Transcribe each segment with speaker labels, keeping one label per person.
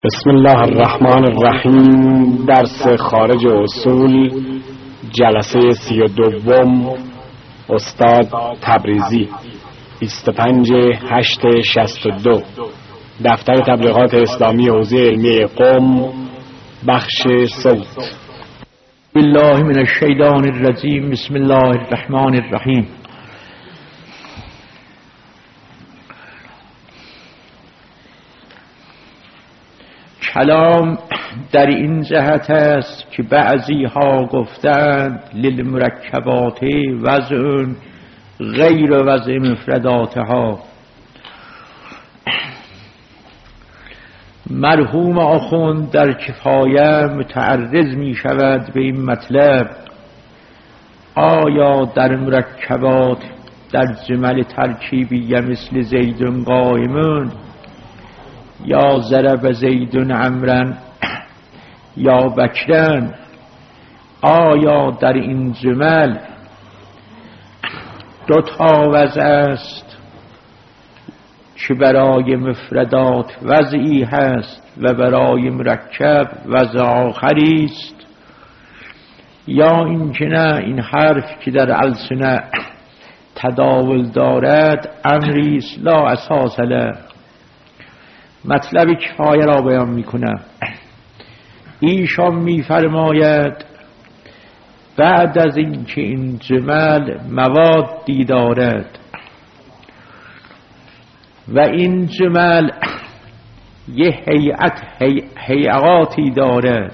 Speaker 1: بسم الله الرحمن الرحیم. درس خارج اصول، جلسه 32، استاد تبریزی، 25/8/62، دفتر تبلیغات اسلامی حوزه علمی قم، بخش صوت.
Speaker 2: بالله من الشیطان الرجیم. بسم الله الرحمن الرحیم. کلام در این جهت است که بعضی ها گفتند للمرکبات وضع غیر وضع مفرداتها. مرحوم آخوند در کفایه متعرض می شود به این مطلب: آیا در مرکبات در جمل ترکیبیه مثل زیدون قائمون یا ضرب زیدون عمرن یا بکرن، آیا در این جمل دو تا وضع است که برای مفردات وضعی هست و برای مرکب وضع آخری است، یا اینکه نه، این حرف که در السنه تداول دارد امری است لا اساس له. مطلب کفایه را بیان میکنم. ایشان میفرماید بعد از اینکه این جمل موادی دارد و این جمل یه هیئاتی دارد،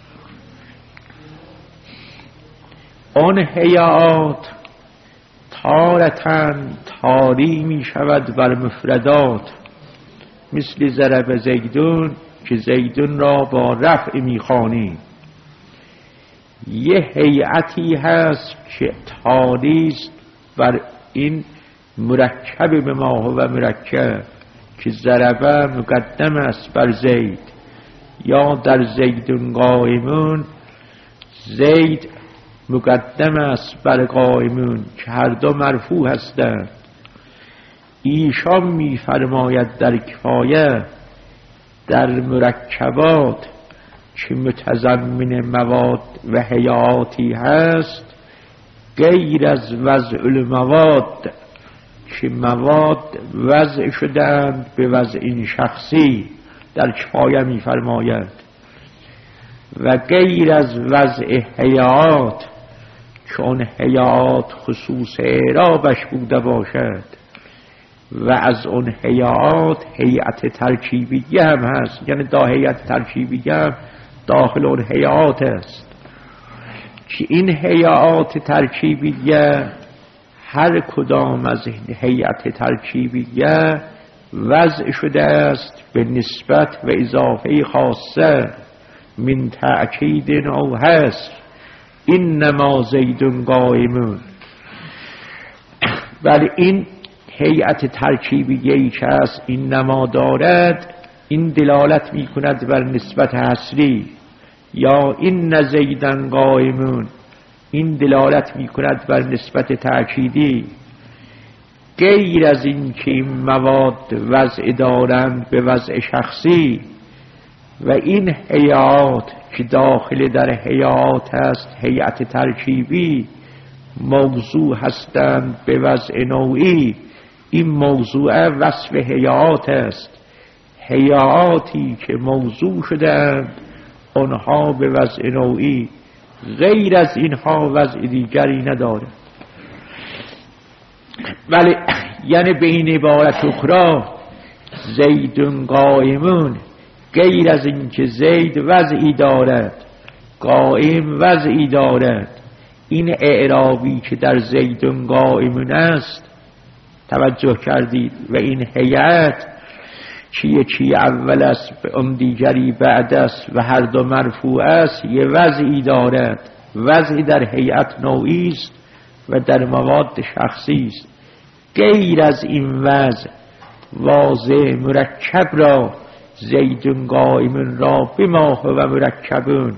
Speaker 2: آن هیئات تارتاً طاری می شود بر مفردات، مثل ضرب زیدون که زیدون را با رفع میخوانیم. یه هیئتی هست که طاری است بر این مرکب به ما هو مرکب که ضربه مقدم است بر زید، یا در زیدون قائمون زید مقدم است بر قائمون که هر دو مرفوع هستند. ایشان میفرماید در کفایه در مرکبات که متضمن مواد و هیئاتی هست غیر از وضع المواد که مواد وضع شدند به وضع این شخصی، در کفایه میفرماید، و غیر از وضع هیئات که اون هیئات خصوص اعرابش بوده باشد، و از اون هیئات هیئت ترکیبیه هم هست، یعنی دا هیئت ترکیبیه هم داخل اون هیئات است که این هیئات ترکیبیه هر کدام از هیئت ترکیبیه وضع شده است به نسبت و اضافه خاصه من تأکید او هست اینما زیدون قائمون. ولی این هیئت ترکیبیه‌ای که از این نما دارد، این دلالت می کند بر نسبت حصری، یا این زیدن قائمون این دلالت می کند بر نسبت تأکیدی. غیر از این که این مواد وضع دارند به وضع شخصی و این هیئات که داخل در هیئات هست هیئت ترکیبی موضوع هستند به وضع نوعی، این موضوع وصف هیئات است. هیئاتی که موضوع شدند آنها به وضع نوعی، غیر از اینها وضع دیگری ندارد. ولی یعنی به این عبارت اخرى زیدون قائمون، غیر از این که زید وضعی دارد قائم وضعی دارد، این اعرابی که در زیدون قائمون است توجه کردید، و این هیئت که یکی اول است به اون دیگری بعد است و هر دو مرفوع است، یه وضعی دارد. وضعی در هیئت نوعی است و در مواد شخصی است. غیر از این وضع واضح مرکب را زیدون قائمون را بما هو مرکبون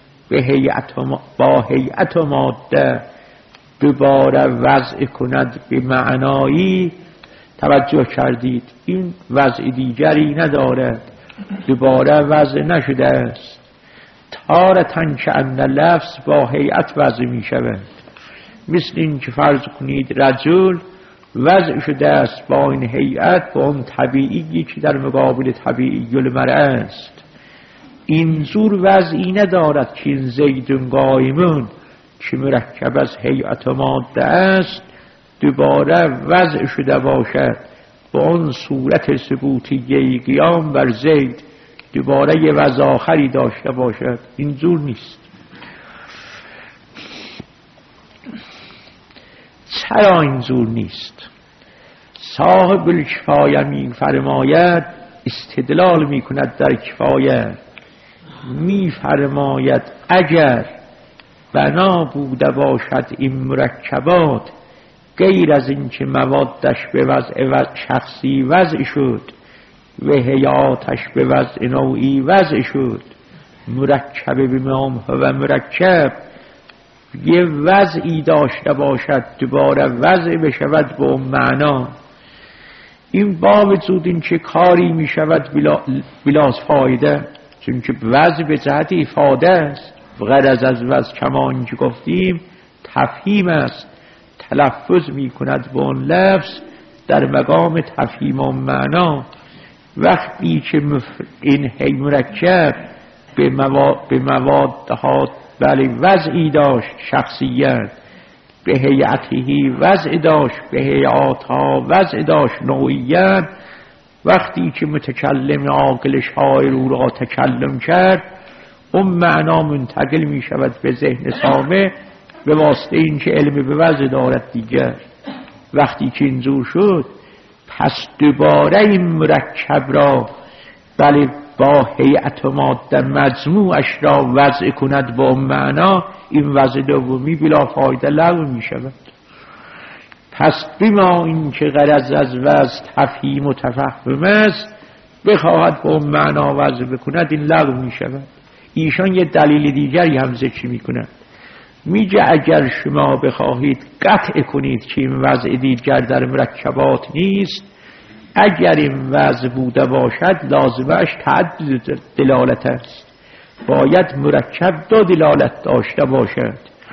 Speaker 2: با هیئت و ماده دوباره وضع کند به معنایی. توجه کردید این وضع دیگری ندارد دوباره وضع نشده است. تارتن که ان لفظ با هیئت وضع می شود، مثل این که فرض کنید رجل وضع شده است با این هیئت، با اون طبیعی که در مقابل طبیعی المرء است. اینجور وضعی ندارد که این زید قائمون که مرکب از هیئت و ماده است دوباره وضع شده باشد با اون صورت ثبوتیه قیام بر زید، دوباره یه وضع آخری داشته باشد. اینجور نیست. چرا اینجور نیست؟ صاحب الکفایه می فرماید، استدلال می کند در کفایه، می فرماید اگر بنا بوده باشد این مرکبات غیر از این که موادش به وضع شخصی وضع شد و حیاتش به وضع نوعی وضع شد، مرکب بمام و مرکب یه وضعی داشته باشد دوباره وضع بشود به اون معنا، این با وجود این که کاری می شود بلا فایده، چون که وضع به جهت افاده است. غرض از وضع کما اینکه گفتیم تفهیم است، تلفظ می کند با اون لفظ در مقام تفهیم و معنا. وقتی که این هی مرکب به موادها بله وضعی داشت شخصیت، به هیئتی وضع داشت، به هیئاتها وضع داشت نوعیت، وقتی که متکلم عاقل شاعر او را تکلم کرد اون معنا منتقل می شود به ذهن سامع به واسطه این که علم به وضع دارد دیگر. وقتی که اینجور شد پس دوباره این مرکب را بله با هیئت و ماده مجموعش را وضع کند با معنا، این وضع دومی بلا فایده لغو می شود. پس بما این که غرض از وضع تفهیم و تفهم است بخواهد با معنا وضع بکند، این لغو می شود. ایشان یه دلیل دیگری هم ذکر می کند، میگه اگر شما بخواهید قطع کنید که این وضع دیگر در مرکبات نیست، اگر این وضع بوده باشد لازمش تعدد دلالت است، باید مرکب دو دلالت داشته باشد.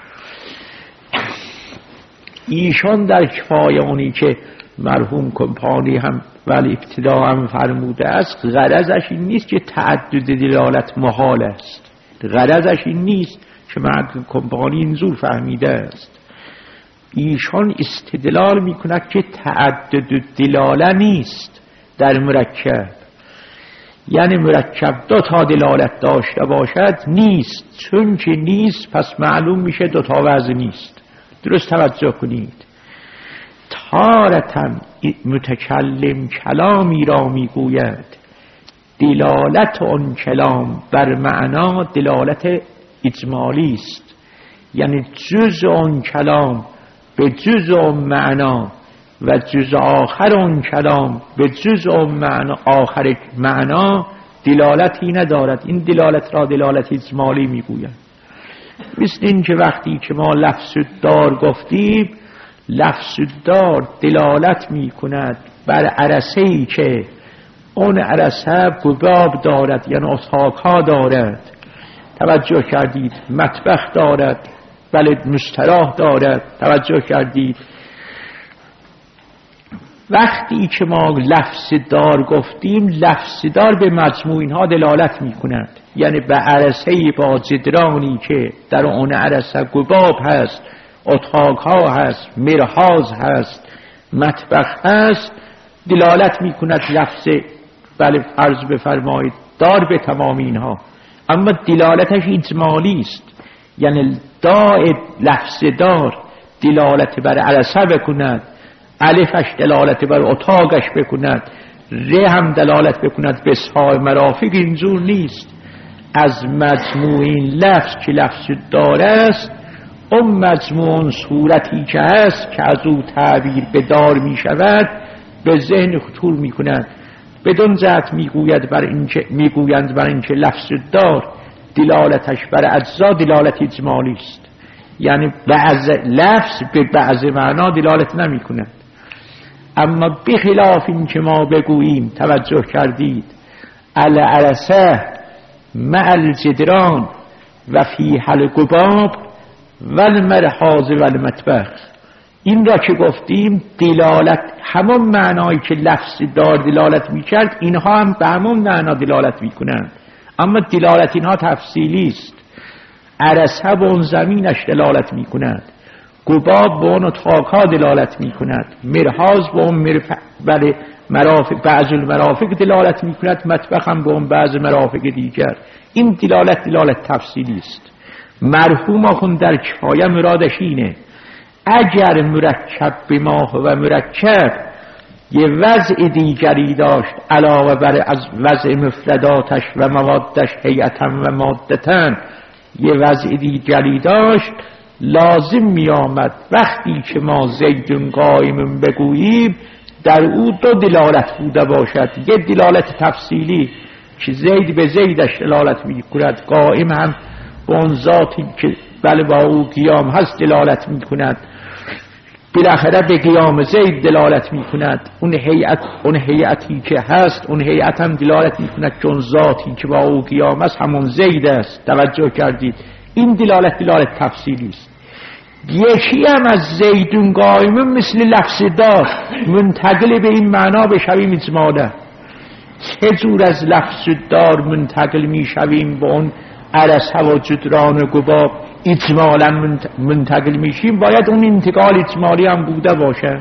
Speaker 2: ایشان در کفایه اونی که مرحوم کمپانی هم ولی ابتدا هم فرموده است، غرضش این نیست که تعدد دلالت محال است، غرضش این نیست که مرحوم کمپانی اینجور فهمیده است. ایشان استدلال میکند که تعدد دلاله نیست در مرکب، یعنی مرکب دو تا دلالت داشته باشد نیست، چون که نیست پس معلوم میشه دو تا وضع نیست. درست توجه کنید. تارتاً متکلم کلامی را میگوید دلالت آن کلام بر معنا دلالت اجمالی است، یعنی جزء آن کلام به جزء آن معنا و جزء آخر آن کلام به جزء آن معنا آخر معنا دلالتی ندارد. این دلالت را دلالت اجمالی میگوید. مثل این که وقتی که ما لفظ دار گفتیم، لفظ دار دلالت می کند بر عرصه‌ای که اون عرصه گباب دارد، یعنی اتاق‌ها دارد. توجه کردید؟ مطبخ دارد، بله مستراح دارد. توجه کردید؟ وقتی که ما لفظ دار گفتیم، لفظ دار به مجموع اینها دلالت می کند، یعنی به عرصه‌ای با جدرانی که در اون عرصه گباب هست، اتاق‌ها هست، مرحاض هست، مطبخ هست، دلالت می کند لفظ بله فرض بفرمایید دار به تمام اینها. اما دلالتش اجمالی است، یعنی لفظ دار دلالت بر عرصه بکند، الفش دلالت بر اتاقش بکند، ر هم دلالت بکند به صاحب مرافق. اینجور نیست. از مجموع این لفظ که لفظ دار است، اون مجموع صورتی که هست که از او تعبیر به دار می شود به ذهن خطور می کند. بدون جهت میگویند بر اینکه لفظ دار دلالتش بر اجزا دلالت اجمالی است، یعنی بعض لفظ به بعض معنا دلالت نمی کند. اما بخلاف این که ما بگوییم، توجه کردید، العرسه مع الجدران و فیها القباب و المرحاض و المطبخ. این را که گفتیم دلالت همون معنایی که لفظ دار دلالت میکرد اینها هم به همون معنا دلالت میکنند، اما دلالت اینها تفصیلی است. عرسه به اون زمینش دلالت میکند، قباب به اون اتاقها دلالت میکند، مرحاض به اون مرافق بعض المرافق دلالت میکند، مطبخ هم به اون بعض مرافق دیگر. این دلالت تفصیلی است. مرحوم آخوند در کفایه مرادش اینه اگر مرکب به ماه و مرکب یه وضع دیگری داشت علاوه بر از وضع مفرداتش و موادش هیئتا و مادتا، یه وضع دیگری داشت لازم می آمد وقتی که ما زیدون قائم بگوییم در او دو دلالت بوده باشد، یه دلالت تفصیلی که زید به زیدش دلالت می کند، قائم هم به اون ذاتی که بله با او قیام هست دلالت می کند، بالاخره به قیام زید دلالت می کند. اون هیئتی که هست اون هیئت هم دلالت می کند که اون ذاتی که با او قیام هست همون زید است. توجه کردید؟ این دلالت تفصیلی است. یکی هم از زیدون قائم مثل لفظ دار منتقل به این معنا بشویم اجمالا. چه جور از لفظ دار منتقل می شویم به اون عرسه و جدران و قباب اجمالا منتقل میشیم؟ باید اون انتقال اجمالی هم بوده باشد،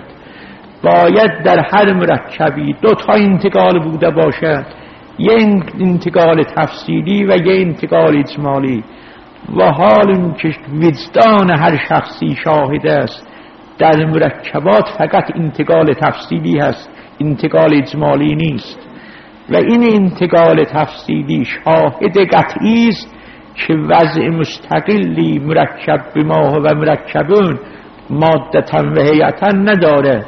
Speaker 2: باید در هر مرکبی دو تا انتقال بوده باشد، یه انتقال تفصیلی و یه انتقال اجمالی. و حال این که وجدان هر شخصی شاهد است در مرکبات فقط انتقال تفصیلی هست، انتقال اجمالی نیست. و این انتقال تفصیلی شاهد قطعی است که وضع مستقلی مرکب به ماه و مرکبون مادتا و هیئتا ندارد.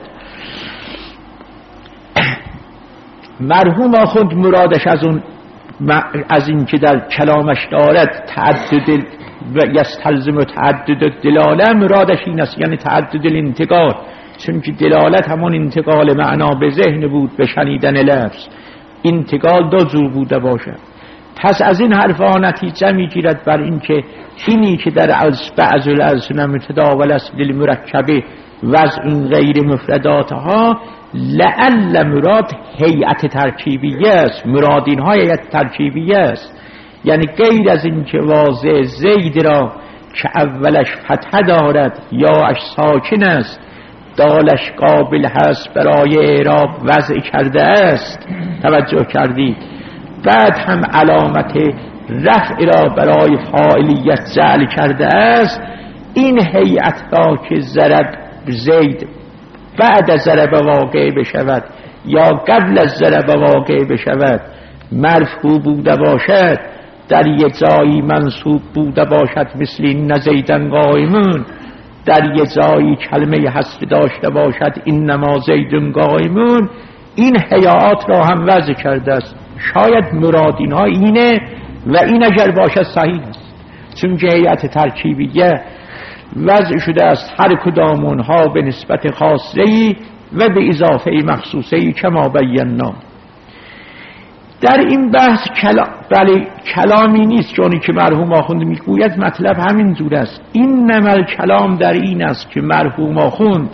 Speaker 2: مرحوم آخوند مرادش از این که در کلامش دارد تعدد و یستلزم تعدد دلاله، مرادش این است یعنی تعدد الانتقال، چون که دلالت همون انتقال معنا به ذهن بود به شنیدن لفظ، انتقال دو جور بوده باشد. پس از این حرفا نتیجه میگیرد بر این که اینی که در بعض الالسنه متداول است للمرکبه وضع غیر مفرداتها لعل مراد هیئت ترکیبیه است، مراد اینها هیئت ترکیبیه است، یعنی غیر از این که واضع زید را که اولش فتحه دارد یا اش ساکن است دالش قابل هست برای اعراب وضع کرده است. توجه کردید؟ بعد هم علامت رفع را برای فاعلیت جعل کرده است. این هیئت را که ضرب زید بعد از ضرب واقع بشود یا قبل از ضرب واقع بشود مرفوع بوده باشد، در یه جایی منصوب بوده باشد مثل این زیدن قائمون، در یه جایی کلمه حذف داشته باشد اینما زیدن قائمون، این هیئات را هم وضع کرده است. شاید مراد اینها اینه و این اگر باشد صحیح است، چون که هیئت ترکیبیه وضع شده است هر کدام اونها به نسبت خاصه‌ای و به اضافه مخصوصه‌ای کما بینا. در این بحث کلامی نیست، چونی که مرحوم آخوند میگوید مطلب همین جور است. این نمل کلام در این است که مرحوم آخوند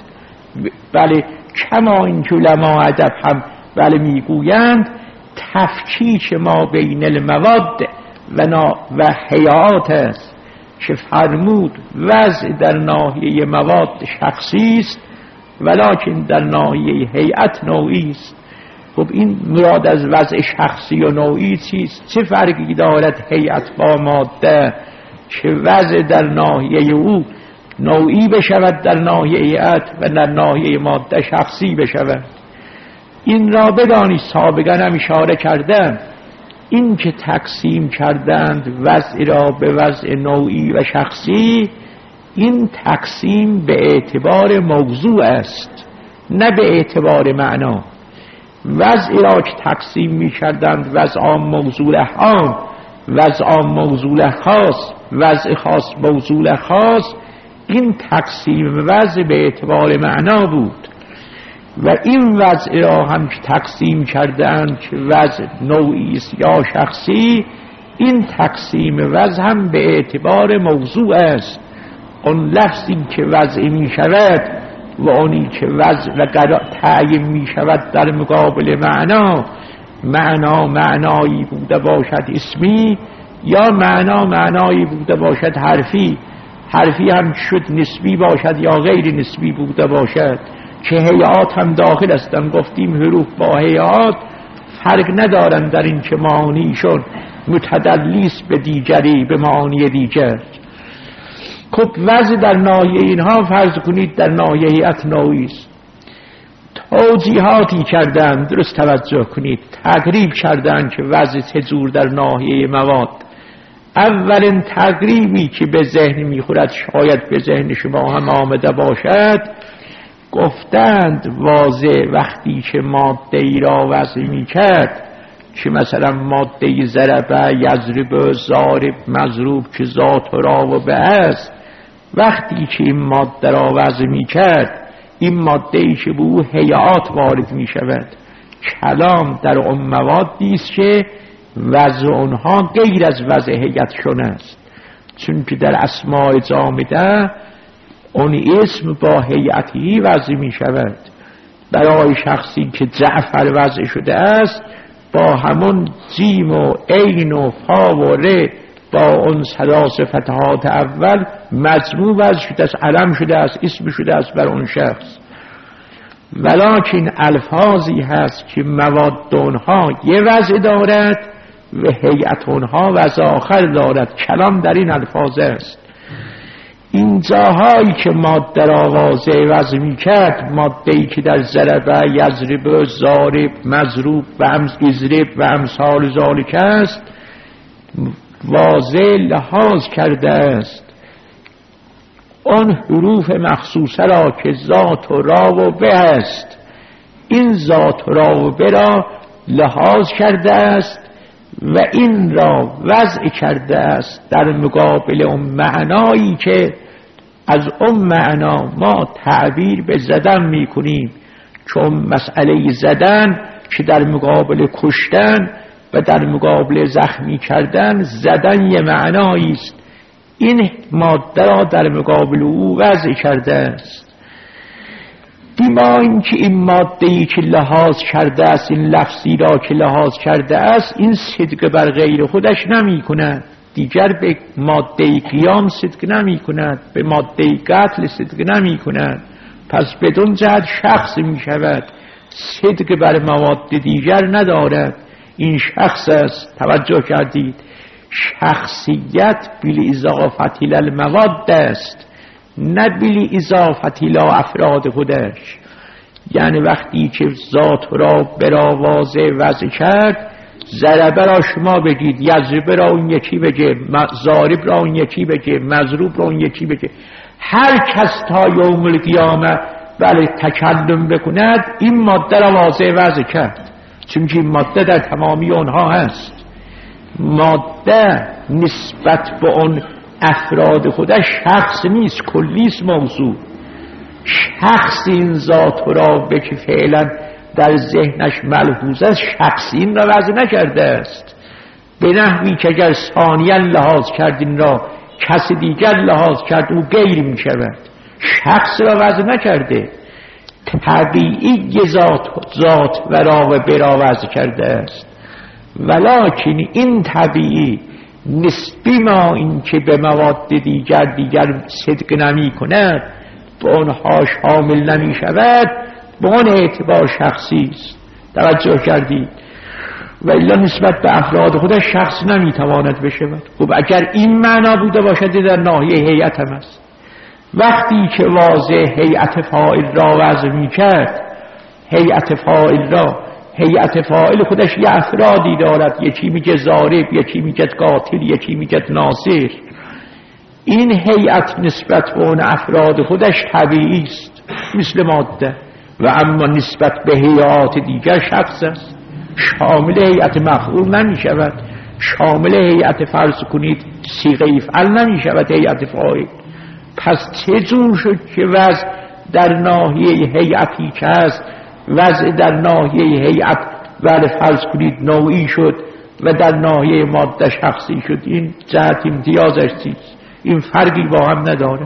Speaker 2: کما این علما ادب هم میگویند تفکیک ما بین المواد و هیئات است که فرمود وضع در ناحیه مواد شخصی است ولکن در ناحیه هیئت نوعی است. خب این مراد از وضع شخصی و نوعی چیست؟ چه فرقی دارد هیئت با ماده که وضع در ناحیه او نوعی بشود در ناحیه هیئت و در ناحیه ماده شخصی بشود؟ این را بدانی سابقا هم اشاره کردن، این که تقسیم کردند وضع را به وضع نوعی و شخصی، این تقسیم به اعتبار موضوع است نه به اعتبار معنا. وضع را که تقسیم می کردند وضع عام موضوع عام، وضع عام موضوع خاص، وضع خاص موضوع خاص، این تقسیم وضع به اعتبار معنا بود. و این وضع را هم که تقسیم کردند که وضع نوعی است یا شخصی، این تقسیم وضع هم به اعتبار موضوع است. اون لفظی که وضع می شود و اونی که وضع و تعیین می شود در مقابل معنایی بوده باشد اسمی، یا معنایی بوده باشد حرفی هم شد نسبی باشد یا غیر نسبی بوده باشد، که هیئات هم داخل هستند. گفتیم حروف با هیئات فرق ندارند در این که معانیشون متدلیست به دیگری، به معانی دیگر. خب وضع در ناحیه اینها فرض کنید در ناحیه هیئت نوعی است. توضیحاتی کردند، درست توجه کنید، تقریب کردند که وضع چجور در ناحیه مواد. اولین تقریبی که به ذهن میخورد، شاید به ذهن شما هم آمده باشد، گفتند واضح وقتی که ماده ای را وضع میکرد، که مثلا ماده ضربه، یضرب، ضارب، مضروب که ذات و را و به است، وقتی که این ماده را وضع میکرد، این ماده ای که به او هیئات وارد میشود، کلام در اون موادی است که وضع اونها غیر از وضع هیئتشون است. چون که در اسماء جامده اون اسم با هیئتی وضع می شود. برای شخصی که جعفر وضع شده است، با همون جیم و عین و فا و ر با اون ثلاث فتحات اول مجموع وضع شده است، علم شده است، اسم شده است بر اون شخص. ولکن الفاظی هست که مواد اونها یه وضع دارد و هیئت اونها وضع آخر دارد. کلام در این الفاظ است. این جاهایی که ماده را واضع وضع می کرد، ماده‌ای که در ضربه، یضرب، ضارب، مضروب و اضرب و امثال ذالک است، واضع لحاظ کرده است آن حروف مخصوصه را که ذات و را و به است. این ذات و را و به را لحاظ کرده است و این را وضع کرده است در مقابل اون معنایی که از اون معنا ما تعبیر به زدن میکنیم. چون مسئله زدن که در مقابل کشتن و در مقابل زخمی کردن، زدن یه معنایی است. این ماده را در مقابل او وضع کرده است. دیما این که این ماده‌ای که لحاظ کرده است، این لفظی را که لحاظ کرده است، این صدق بر غیر خودش نمی کند. دیگر به ماده قیام صدق نمی کند، به ماده قتل صدق نمی کند. پس بدون جهت شخص می شود، صدق بر مواد دیگر ندارد. این شخص است. توجه کردید؟ شخصیت بلی اضافت الی المواد است، نه بلی اضافت الی افراد خودش. یعنی وقتی که ذات را برا واضح وضع کرد، ضربه را شما بگید، یضرب را اون یکی بگه، ضارب را اون یکی بگه، مضروب را اون یکی بگه، هر کس تا یوم القیامه بله تکلم بکند، این ماده را واضح وضع کرد. چون که این ماده در تمامی اونها هست. ماده نسبت به اون افراد خودش شخص نیست، کلیست موضوع. شخص این ذات را به که فعلا در ذهنش ملحوظ است، شخص این را وضع نکرده است. به نحوی که اگر ثانیا لحاظ کرد این را کس دیگر لحاظ کرد، او غیر می شود. شخص را وضع نکرده، طبیعی ذات و را و برا وضع کرده است. ولکن این طبیعی نسبی ما این که به مواد دیگر صدق نمی کند، به آنها شامل نمی شود، به آن اعتبار شخصی است. توجه کردید؟ و الا نسبت به افراد خودش شخص نمی تواند بشود. خب اگر این معنا بوده باشد در ناحیه هیئت هم است. وقتی که واضح هیئت فاعل را وضع می کرد، هیئت فاعل خودش یه افرادی دارد، یکی میگه ضارب، یکی میگه قاتل، یکی میگه ناصر. این هیئت نسبت به اون افراد خودش طبیعی است مثل ماده، و اما نسبت به هیئات دیگر شخص است، شامل هیئت مفعول نمی شود، شامل هیئت فرض کنید صیغه افعال نمی شود هیئت فاعل. پس چه جور شد که وضع در ناحیه هیئتی که هست وضع در ناحیه هیئت بله فرض کنید نوعی شد و در ناحیه ماده شخصی شد. این جهت امتیازش چیست؟ این فرقی با هم نداره.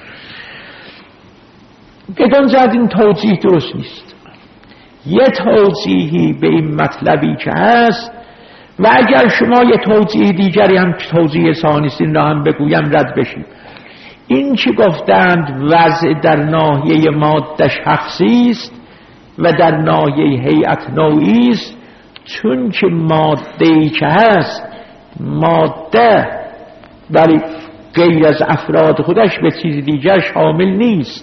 Speaker 2: بدون جهت این توضیح درست نیست. یه توضیحی به این مطلبی که هست و اگر شما یه توضیح دیگری هم توضیح ثانیستین را هم بگویم رد بشیم. این که گفتند وضع در ناحیه ماده شخصی است و در ناحیه هیئت نوعی است، چون که ماده‌ای که هست ماده برای غیر از افراد خودش به چیز دیگر شامل نیست.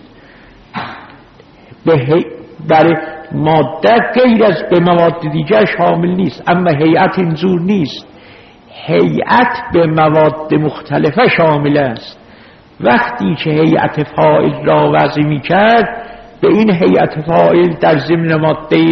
Speaker 2: برای ماده غیر از به مواد دیگر شامل نیست، اما هیئت اینجور نیست. هیئت به مواد مختلفه شامل است. وقتی که هیئت فاعل را وضع می کرد، به این هیئت فاعل در ضمن ماده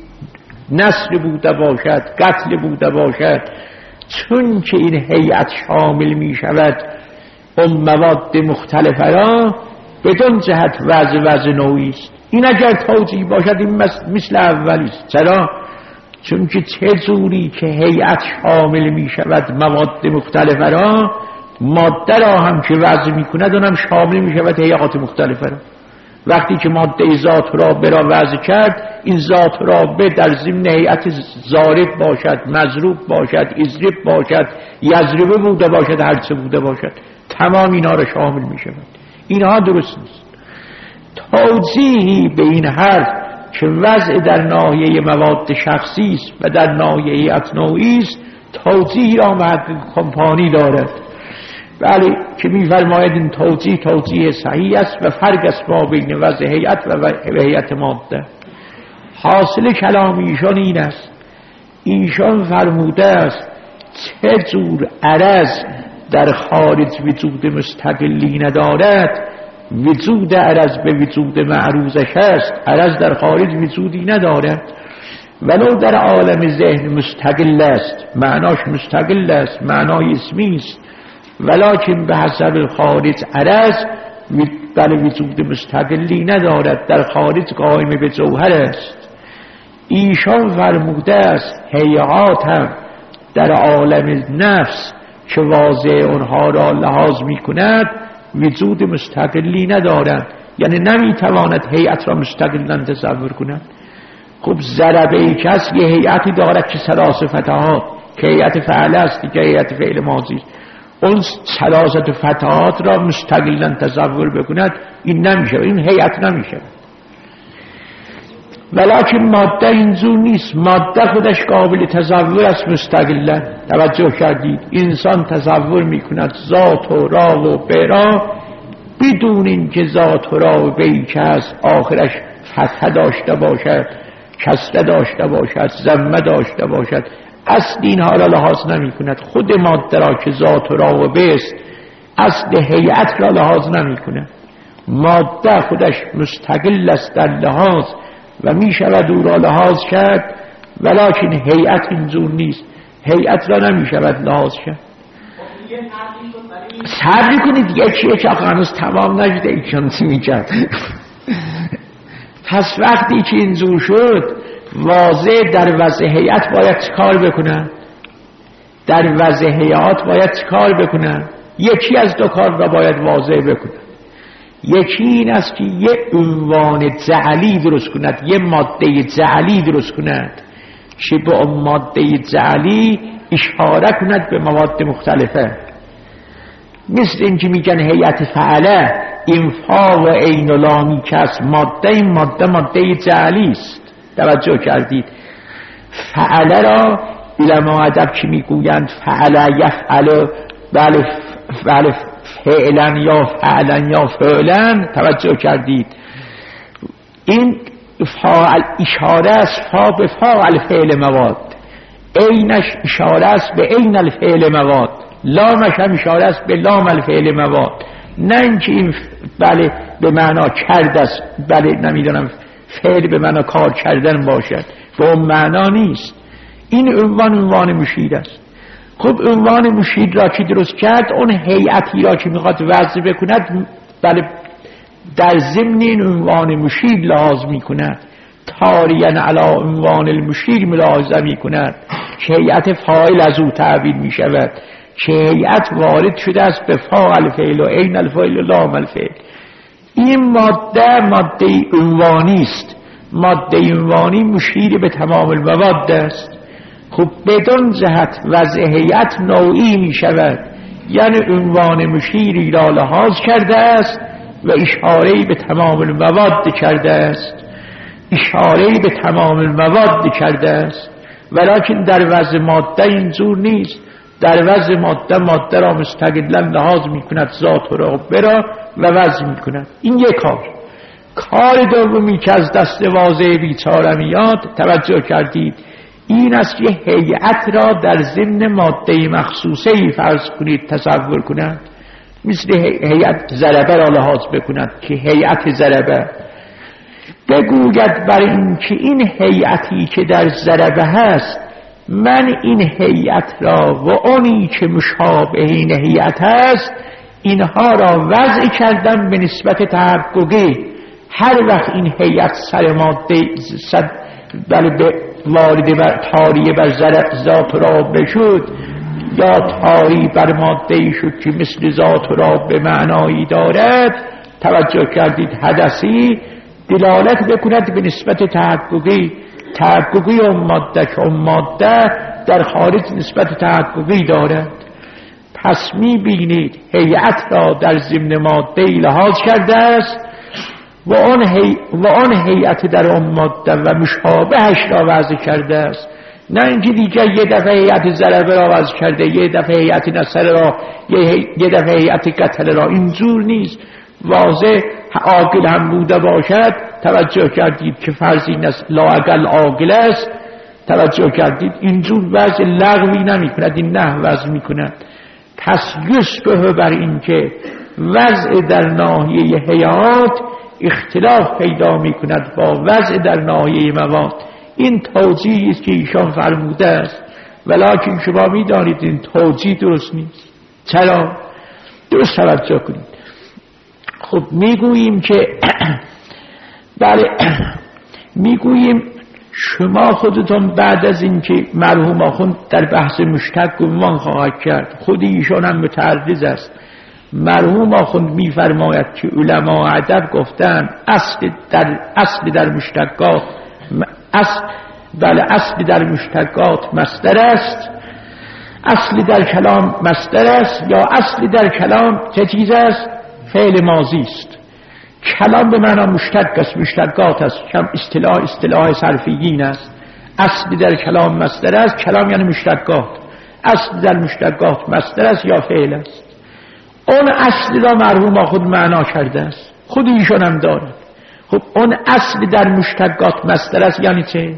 Speaker 2: نسل بوده باشد، قتل بوده باشد، چون که این هیئت شامل می شود اون مواد مختلفه را، بدون جهت وضع نوعی است. این اگر توضیح باشد این مثل اولی است. چرا؟ چون که چه جوری که هیئت شامل می شود مواد مختلفه را، ماده را هم که وضع می کند اونم شامل می شود هیئات مختلفه را. وقتی که ماده ذات رابه را وضع کرد، این ذات رابه در ضمن هیئت ضارب باشد، مضروب باشد، اضرب باشد، یضربه بوده باشد، هر چه بوده باشد، تمام اینا را شامل می شود. اینها درست نیست. توضیحی به این حرف که وضع در ناحیه مواد شخصی است و در ناحیه هیئت نوعی است، توضیحی را محقق کمپانی دارد. بله که می‌فرماید این توضیح صحیح است و فرق است ما بین وضع هیئت و هیئت ماده. حاصل کلام ایشان این است، ایشان فرموده است چه جور عرض در خارج وجود مستقلی ندارد، وجود عرض به وجود معروضش است. عرض در خارج وجودی ندارد، ولو در عالم ذهن مستقل است، معناش مستقل است، معنای اسمی است، ولکن به حسب خارج عرض بله وجود مستقلی ندارد، در خارج قائم به جوهر است. ایشان فرموده است هیئات هم در عالم نفس که واضع اونها را لحاظ می کند وجود مستقلی ندارد، یعنی نمیتواند هیئت را مستقلا تصور کند. خب ضربه ای کس یه هیئتی دارد که ثلاث فتحات که هیئت فعل است، که هیئت فعل ماضی، اون ثلاثه فتحات را مستقلا تصور بکند، این نمیشه، این هیئت نمیشه. ولکن ماده اینجور نیست. ماده خودش قابل تصور است مستقلا. توجه کردید؟ انسان تصور میکند ذات و را و برا بدون اینکه ذات و را و بی که است آخرش فتحه داشته باشد، کسره داشته باشد، ضمه داشته باشد، اصل اینها را لحاظ نمی کند. خود ماده را که ذات و را و بیست اصل هیئت را لحاظ نمی کند. ماده خودش مستقل است در لحاظ و می شود او را لحاظ کرد، ولکن هیئت اینجور نیست. هیئت را نمی شود لحاظ کرد. صبر کنید یکی آخه هنوز تمام نشده ایشان چی می کرد. پس وقتی که اینجور شد واضح در وضع هیئت باید چکار بکنن؟ در وضع هیئت باید چکار بکنن؟ یکی از دو کار را باید واضح بکنن. یکی این است که یه عنوان جعلی درست کند، یه ماده جعلی درست کند که به اون ماده جعلی اشاره کند به مواد مختلفه. مثل این که میگن هیئت فعله انفا و عین و لامی که است ماده، این ماده جعلی است. توجه کردید؟ فعله را علما ادب که میگویند فعله یفعل، بله فعلا یا فعلا یا فعلا، توجه کردید؟ این فاعل اشاره است، فا به فاعل فعل مواد، عینش اشاره است به عین الفعل مواد، لامش هم اشاره است به لام الفعل مواد. نه اینکه این بله به معنا کرد است، بله نمیدونم فعل به معنا کار کردن باشد، به اون معنا نیست. این عنوان مشیر است. خب عنوان مشیر را که درست کرد، اون هیئتی را که میخواد وضع بکند بله در ضمن این عنوان مشیر لحاظ میکند. طاریا علی عنوان المشیر ملاحظه می کند که هیئت فاعل از او تعبیر می شود که هیئت وارد شده است به فاعل فعل و عین الفاعل و لام الفعل. این ماده ماده عنوانی است. ماده عنوانی مشیر به تمام المواد است. خب بدون جهت وضع هیئت نوعی می شود، یعنی عنوان مشیری را لحاظ کرده است و اشاره‌ای به تمام المواد کرده است. اشاره‌ای به تمام المواد کرده است، ولیکن در وضع ماده اینجور نیست. در وضع ماده را مستقلاً لحاظ می کند، ذات و رابطه را و وضع می کند. این یک کار دومی که از دست واضح بیچاره میاد، توجه کردید، این است که هیئت را در ضمن ماده مخصوصه‌ای فرض کنید، تصور کنند، مثل هیئت ضربه را لحاظ بکند که هیئت ضربه بگوید برای این که این هیئتی که در ضربه هست، من این هیئت را و اونی که مشابه این هیئت هست اینها را وضع کردم به نسبت تحققی. هر وقت این هیئت سر ماده به وارد بر طاریه بر ذات را بشد یا طاری بر ماده شد که مثل ذات را به معنایی دارد، توجه کردید، حدثی دلالت بکند به نسبت تحققی اون ماده که اون ماده در خارج نسبت تحققی دارد. پس می بینید هیئت را در ضمن ماده لحاظ کرده است و آن هیئت در آن ماده و مشابهش را وضع کرده است. نه اینکه دیگر یه دفعه هیئت ضربه را وضع کرده، یه دفعه هیئت نصر را، یه دفعه هیئت قتل را. اینجور نیست. واضح عاقل هم بوده باشد، توجه کردید که فرضی لااقل عاقل است، توجه کردید اینجور وضع لغوی نمی کند، این نه وضع می کند. پس یشبه بر این که وضع در ناحیه هیئات اختلاف پیدا می کند با وضع در ناحیه مواد. این توجیهی است که ایشان فرموده است، ولکن شما می دانید این توجیه درست نیست. چرا؟ درست توجه کنید. خب میگوییم که بله، میگوییم شما خودتون بعد از این که مرحوم آخوند در بحث مشتق گمان خواهد کرد، خود ایشان هم متعرض است. مرحوم آخوند میفرماید که علما ادب گفتن اصل در مشتقات اصل در مشتقات مصدر است، اصل در کلام مصدر است، یا اصل در کلام چه چیز است؟ فعل ماضی است. کلام به معنی مشتق است، مشتقات است، کم اصطلاح صرفیین است. اصل در کلام مصدر است، کلام یعنی مشتقات. اصل در مشتقات مصدر است یا فعل است. اون اصل را مرحوم خود معنا کرده است، خود ایشان هم دارد. خب اون اصل در مشتقات مصدر است یعنی چه؟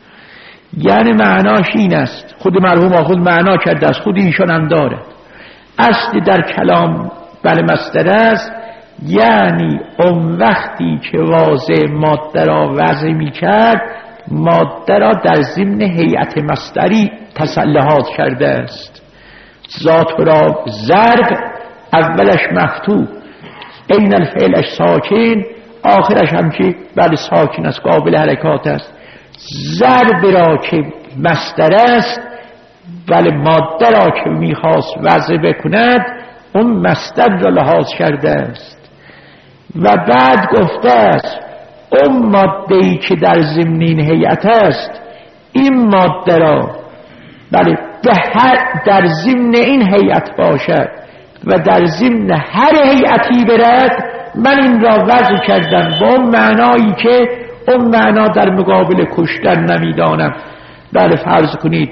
Speaker 2: یعنی معناش این است، خود مرحوم خود معنا کرده است، خود ایشان هم دارد. اصل در کلام بله مصدر است، یعنی اون وقتی که واضع ماده را وضع می کرد، ماده را در ضمن هیئت مصدری لحاظ کرده است. ذات را ضرب اولش مفتوح، این الفعلش ساکن، آخرش هم که بله ساکن است، قابل حرکات است. ضرب را که مصدر است، بله ماده را که میخواست وضع بکند، اون مصدر را لحاظ کرده است. و بعد گفته است اون ماده‌ای که در ضمن این هیئت است، این ماده را بله در ضمن این هیئت باشد و در ضمن هر هیئتی برد، من این را وضع کردم با اون معنایی که اون معنا در مقابل کشتن نمیدانم. بله فرض کنید،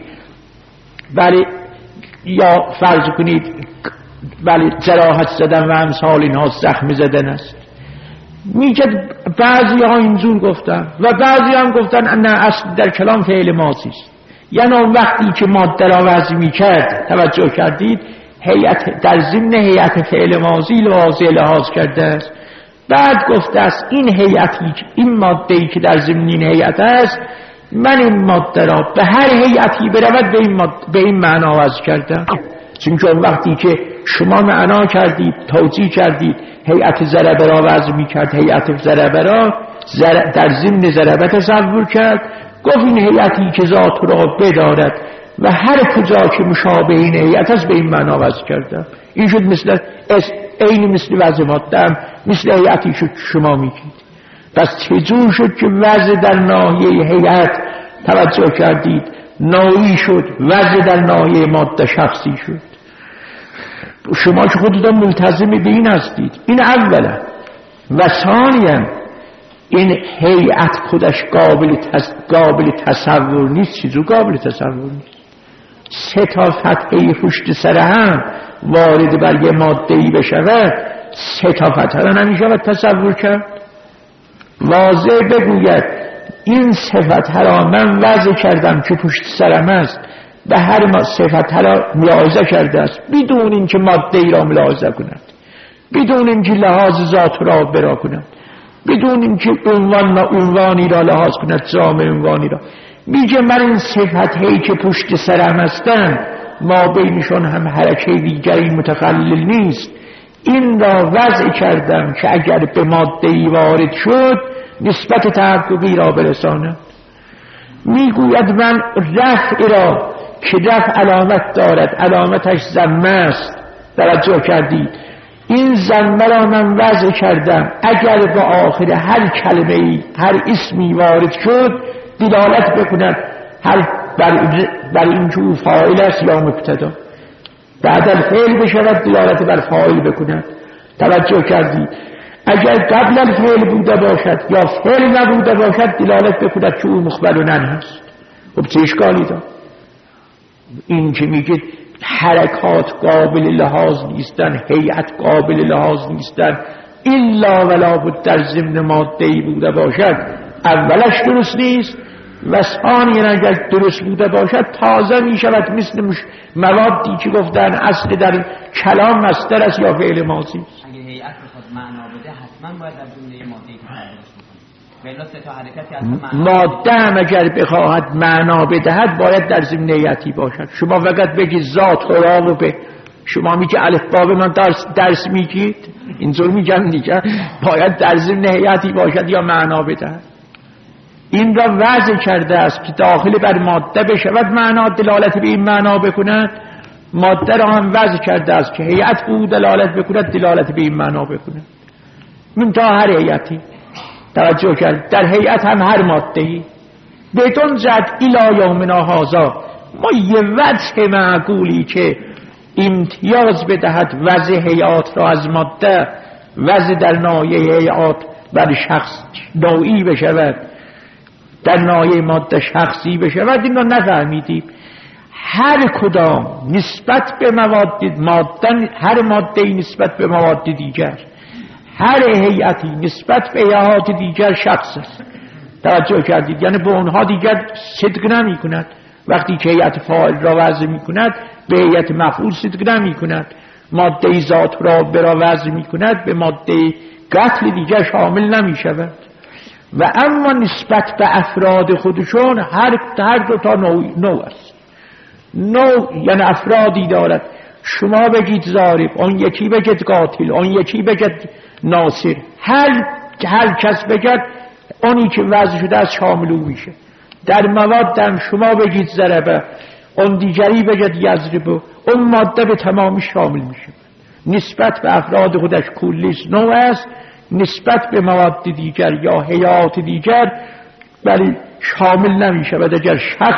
Speaker 2: بله یا فرض کنید بله جراحت زدن و امثال اینها زخم زدن است. میگه بعضی ها اینجور گفتن و بعضی هم گفتن نه، اصل در کلام فعل ماضی است. یعنی اون وقتی که ماده را وضع میکرد، توجه کردید، هیئت در ضمن هیئت فعل ماضی واضح لحاظ کرده است. بعد گفته است این هیئتی، این ماده‌ای که در ضمن این هیئت است، من این ماده را به هر هیئتی برود به این معنا وضع کردم. چون وقتی که شما معنا کردید، توجیه کردید، هیئت ضربه را وضع میکرد، هیئت ضربه را در ضمن ضربه تصور کرد، گفت این هیئتی که ذات را بدارد و هر کجا که مشابه این هیئت است به این معنا وضع کردم. این شد مثل وضع ماده، مثل هیئتی شد که شما میگید. پس چجور شد که وضع در ناحیه هیئت توجه کردید نوعی شد، وضع در ناحیه ماده شخصی شد؟ شما که خودتون ملتزم به این هستید. این اولا. و ثانیا این هیئت خودش قابل تصور نیست. چیزو قابل تصور نیست؟ 3 تا فتحه پشت سر هم وارد بر یه ماده‌ای بشود، 3 تا فتحه را نمیشود تصور کرد. واضح بگوید این صفت را من وضع کردم که پشت سرم است و هر صفت را ملاحظه کرده است بدون اینکه ماده ای را ملاحظه کند، بدون اینکه لحاظ ذات را برا کند، بدون اینکه عنوانی را لحاظ کند، جامع عنوانی را. میگه من این صفت هایی که پشت سرم هستن ما بینشون هم حرکه دیگری متخلل نیست، این را وضع کردم که اگر به ماده ای وارد شد نسبت تحققی را برساند. میگوید من رفع را که رفع علامت دارد، علامتش ضمه است، توجه کردید، این ضمه را من وضع کردم اگر به آخر هر کلمه ای هر اسمی وارد شد دلالت بکند هر بر اینکه او فاعل است یا مبتدا، بعد الفعل بشود دلالت بر فاعل بکند. توجه کردید اگر قبل الفعل بوده باشد یا فعل نبوده باشد دلالت بکند که او مخبر عنه است. خب چه اشکالی دارد؟ این که میگه حرکات قابل لحاظ نیستن، هیئت قابل لحاظ نیستن الا ولا بود در ضمن ماده‌ای بوده باشد، اولش درست نیست و ثانیاً اگر درست بوده باشد تازه می شود مثل موادی که گفتن اصل در کلام مصدر است یا فعل ماضی است.
Speaker 3: اگر هیئت بخواد معنا بده حتما باید در جمله ماده‌ای که
Speaker 2: ماده هم اگر بخواهد معنا بدهد باید در ضمن هیئتی باشد. شما فقط بگید ذات را و به شما میگه الف با به من درس میگید، اینطور میگن دیگه، باید در ضمن هیئتی باشد یا معنا بدهد. این را وضع کرده است که داخل بر ماده بشود معنا دلالت به این معنا بکند، ماده را هم وضع کرده است که هیئت بود دلالت بکند دلالت به این معنا بکند. منتها هر هیئتی توجه کرد در هیئت هم هر ماده‌ای بدون زد الی یومنا هذا ما یه وجه معقولی که امتیاز بدهد وضع هیئات را از ماده وضع در ناحیه هیئات بر شخص نوعی بشود، در ناحیه ماده شخصی بشود، این را نفهمیدیم. هر کدام نسبت به مواد ماده، هر ماده‌ای نسبت به مواد دیگر، هر هیئتی نسبت به هیئات دیگر شخص است. توجه کردید؟ یعنی به اونها دیگر صدق نمی کند. وقتی که هیئت فاعل را وضع می کند به هیئت مفعول صدق نمی کند، ماده ذات را برا وضع می کند به ماده قتل دیگر شامل نمی شود. و اما نسبت به افراد خودشون هر دو تا نوع است. نوع یعنی افرادی دارد، شما بگید ضارب، اون یکی بگید قاتل، اون یکی بگید ناصر، هر کس بگید اونی که وضع شده از شامل او میشه. در مواد هم شما بگید ضربه، اون دیگری بگید یضربه، اون ماده به تمامی شامل میشه. نسبت به افراد خودش کلیش نوع است، نسبت به مواد دیگر یا هیئات دیگر ولی شامل نمیشه. و اگر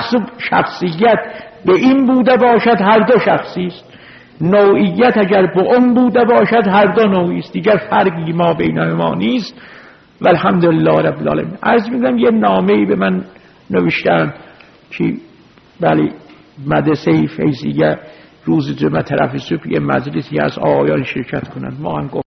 Speaker 2: شخصیت به این بوده باشد هر دو شخصی است، نوعیت اگر به اون بوده باشد هر دو نوعی است، دیگر فرقی ما بینهما نیست. و الحمدلله رب العالمین. عرض می‌کنم یه نامه‌ای به من نوشتن که ولی مدرسه فیضیه روز جمعه طرف صبح یه مجلسی از آقایان شرکت کنند. ما هم